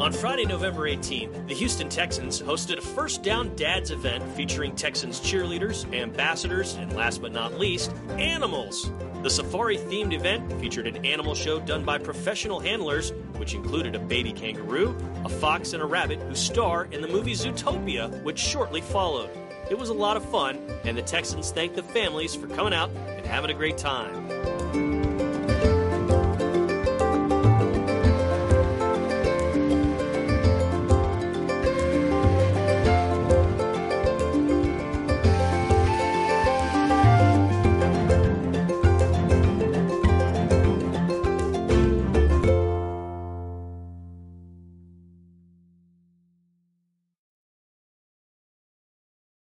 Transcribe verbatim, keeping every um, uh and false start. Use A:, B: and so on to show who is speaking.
A: On Friday, November eighteenth, the Houston Texans hosted a First Down Dads event featuring Texans cheerleaders, ambassadors, and last but not least, animals. The safari-themed event featured an animal show done by professional handlers, which included a baby kangaroo, a fox, and a rabbit who star in the movie Zootopia, which shortly followed. It was a lot of fun, and the Texans thanked the families for coming out and having a great time.